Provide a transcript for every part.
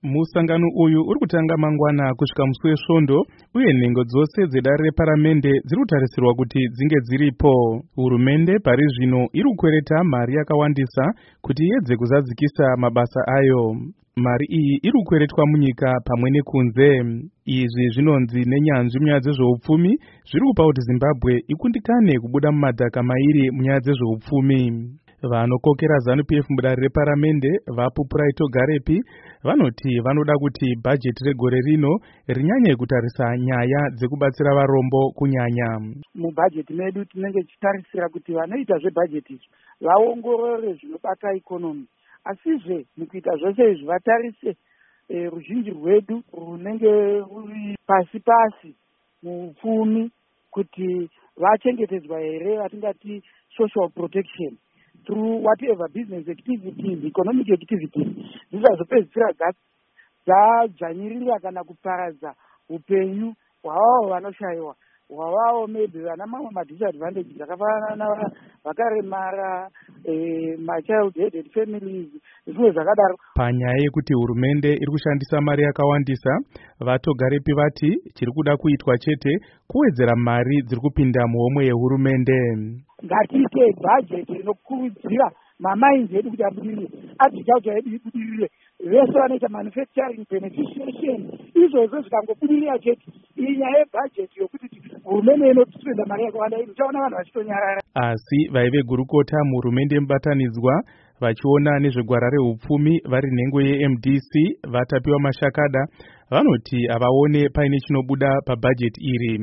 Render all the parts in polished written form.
Musangano uyu uri kutanga mangwana kusvika musi wesvondo uye nhengo dzose dzedare reparamende dziri kutarisirwa kuti dzinge dziripo. Hurumende pari zvino iri kukwereta mari yakawandisa kuti iedze kuzadzikisa mabasa ayo. Mari iyi iri kukweretwa munyika pamwe nekunze. Izvi zvinonzi nenyanzvi munyaya dzezveupfumi zviri kupa kuti Zimbabwe ikundikane kubuda mumadhaka mairi munyaya dzezveupfumi. Vanokokera ZANU-PF mudare reparamende vaPupuraito Togarepi vanoti vanoda kuti bhajeti regore rino rinyanye kutarisa nyaya dzekubatsira varombo kunyanya. Mubhajeti medu tinenge tichitarisira kuti vanoita zvebhajeti vaongorore zvinobata ikonomi, asizve mukuita zvose izvi vatarise ruzhinji rwedu runenge ruri pasi pasi muupfumi kuti vachengetedzwa here, vatingati social protection through whatever business activities, economic activities dzisazopedzisira dzadzvanyirira kana kuparadza upenyu hwavavo vanoshayiwa, hwavavo maybe vana mamwe madisadvantages akafanana na vakaremara, machild headed families, zvimwe zvakadaro. Panyaya yekuti hurumende iri kushandisa mari yakawandisa, vaTogarepi vati chiri kuda kuitwa chete kuwedzera mari dziri kupinda muhomwe yehurumende. Ngatiite bhajeti rinokurudzira mamainzi edu kuti abudirire, agriculture yedu ibudirire, vese vanoita manufacturing, beneficiation, izvozvo zvikangobudirira chete, iyi nyaya yebhajeti yokuti hurumende inotisipenda mari yakawanda ichaona vanhu vachitonyarara. Asi vaive gurukota muhurumende mubatanidzwa vachiona nezvegwara reupfumi vari nhengo yeMDC vatapiwa Mashakada vanoti havaone paine chinobuda pabhajeti iri.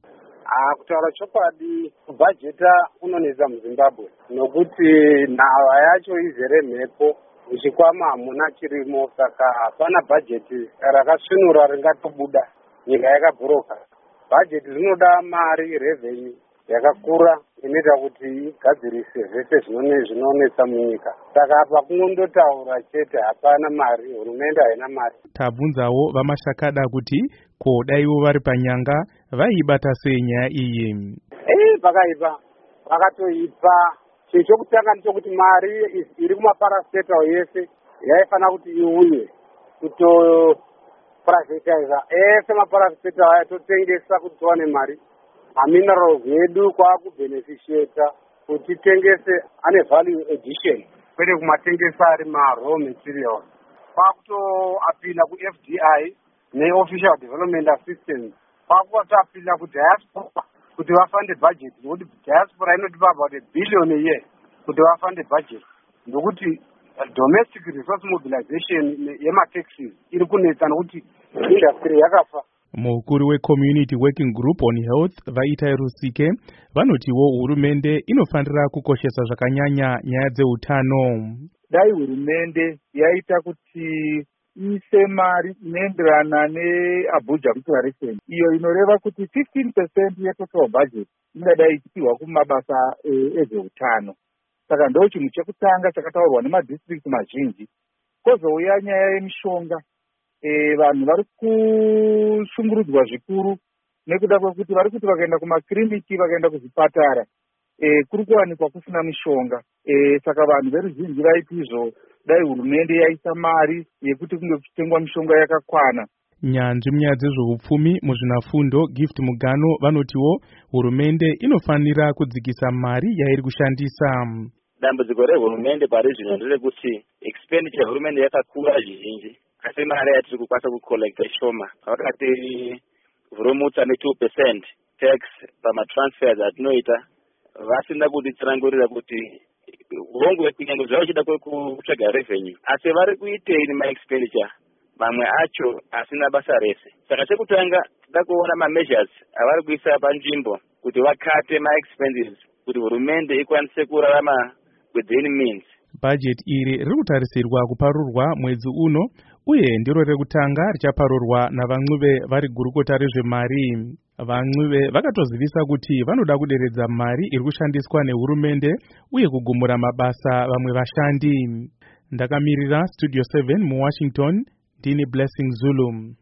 Kutaura chokwadi, kubhajeta kunonetsa muZimbabwe nokuti nhava yacho izere mhepo, muchikwama hamuna chirimo, saka hapana bhajeti rakasvinura ringatobuda, nyika yakabhuroka. Bhajeti rinoda mari, revenue yakakura inoita kuti igadzirise zvese zvinonetsa munyika. Saka apa kunondotaura chete, hapana mari, hurumende haina mari. Tabvunzawo vaMashakada kuti ko daivo vari panyanga vaibata sei nyaya iyi. Pakaipa, vakatoipa. Chinhu chokutanga ndechekuti mari iri kumaparasiteta yese yaifanira kuti iuye kutoprivatiza ese maparasiteta aya totengesa kuti tiwane mari. Minerals edu kwakubeneficiata kuti tengese ane value addition kwete kumatengesa ari ma-raw materials. Kwakutoapila ku-FDI ne-Official Development Assistance, kwakutoapila ku-diaspora kuti vafande budget, nokuti diaspora inotipa about $1 billion a year kuti vafande budget, ndokuti domestic resource mobilization yema-taxes iri kunetsa nokuti industry yakafa. Mukuru weCommunity Working Group on Health Vaitai Rusike vanotiwo hurumende inofanira kukoshesa zvakanyanya nyaya dzeutano. Dai hurumende yaita kuti ise mari inoenderana neAbuja Declaration, iyo inoreva kuti 15% yetotal budget ingadai ichipiwa kumabasa ezveutano. Saka ndo chinhu chekutanga chakataurwa nemadistrict mazhinji. Kozouya nyaya yemishonga, vanhu vari kushungurudzwa zvikuru nekuda kwekuti vari kuti vakaenda kumakiriniki, vakaenda kuzvipatara, kuri kuwanikwa kusina mishonga. Saka vanhu veruzhinji vaiti izvo dai hurumende yaisa mari yekuti kunge kuchitengwa mishonga yakakwana. Nyanzvi munyaya dzezveupfumi muzvinafundo Gift Mugano vanotiwo hurumende inofanira kudzikisa mari yairi kushandisa. Dambudziko rehurumende pari zvino nderekuti expenditure hurumende yakakura zvizhinji, asi mari yatiri kukwanisa kukolekta shoma. Vakati vhurumutsa ne2% tax pamatransfers atinoita, vasina kutitsanangurira kuti hongu kunyange zvavo chida kutsvaga revenue, asi vari kuitei nemaexpenditure mamwe acho asina basa rese. Saka chekutanga tida kuona ma-measures avari kuisa panzvimbo kuti vakate ma-expenses kuti hurumende ikwanise kurarama within means. Bhajeti iri riri kutarisirwa kuparurwa mwedzi uno uye ndiro rekutanga richaparurwa navan'uve vari gurukota rezvemari. Van'uve vakatozivisa kuti vanoda kuderedza mari iri kushandiswa nehurumende uye kugumura mabasa vamwe vashandi. Ndakamirira Studio 7 muWashington, ndini Blessing Zulu.